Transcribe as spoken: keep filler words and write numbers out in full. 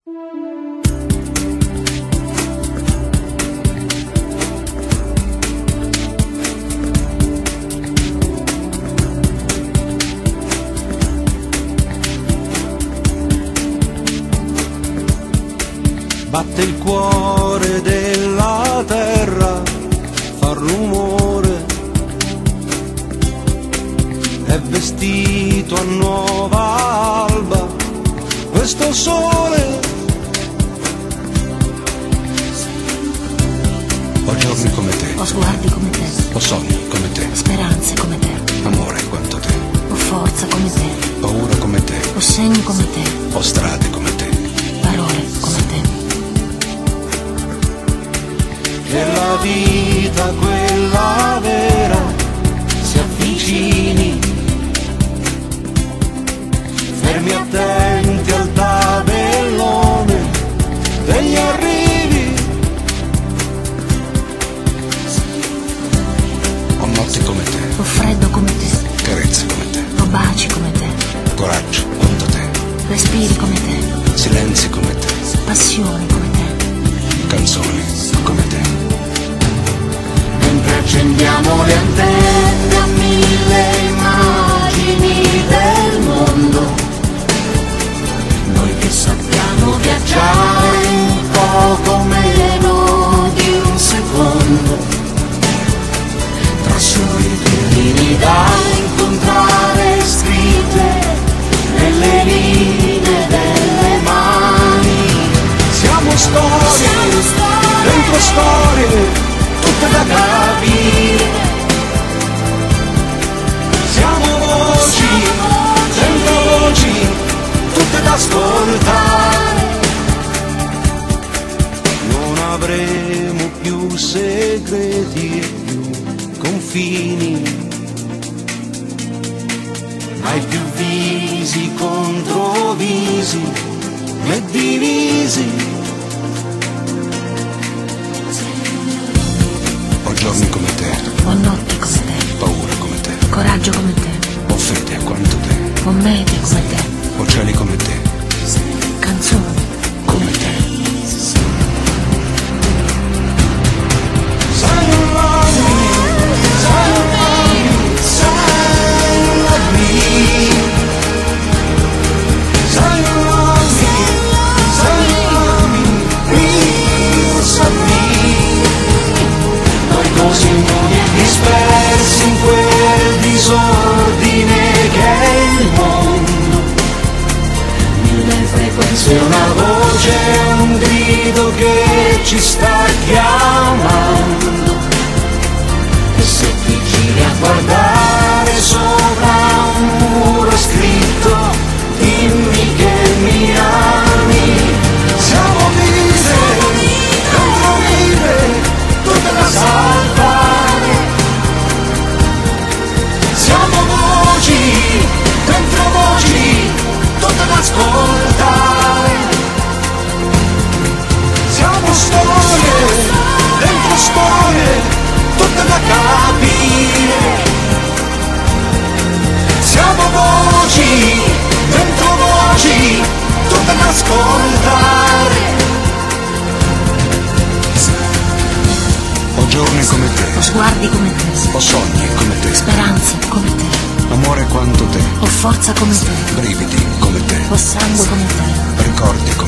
Batte il cuore della terra, fa rumore, è vestito a nuova alba questo sole. Ho giorni come te, ho sguardi come te, ho sogni come te, speranze come te, amore quanto te, ho forza come te, paura come te, ho segni come te, ho strade come te, parole come te. Che la vita, quella vera, si avvicini, fermi attenti al tabellone degli arrivi. ho notti come te, Ho freddo come te, carezze come te, ho baci come te, coraggio quanto te, respiri come te, silenzi come te, passioni come te, canzoni come te. Mentre accendiamo le antenne a mille immagini del mondo, noi che sappiamo viaggiare in poco meno di un secondo, tra solitudini da incontrare scritte nelle linee delle mani. Siamo storie, dentro storie, tutte da capire. Siamo voci, dentro voci, tutte da ascoltare. Non avremo più segreti e più confini, mai più visi contro visi, né divisi. Ho giorni come te, ho notti come te, paura come te, coraggio come te, ho fede quanto te, ho mete come te, ho cieli come te, canzoni come te. Sai non love me, sai non love me, sai non love me, sai non love me, sai non love me, please love me. Noi così nudi e dispersi in quel disordine che è il mondo, mille frequenze, una voce, un grido che ci sta chiamando. E se ti giri a guardare sopra un muro scritto, dimmi che mi ami. Siamo vive, dentro vive, tutte da salvare. Siamo voci, dentro voci, tutte da ascoltare. Siamo storie, dentro storie, tutte da capire. Siamo voci, dentro voci, tutte da ascoltare. Ho giorni come te, ho sguardi come te, ho sogni come te, speranze come te, amore quanto te, ho forza come te, brividi come te, ho sangue come te, ricordi come te.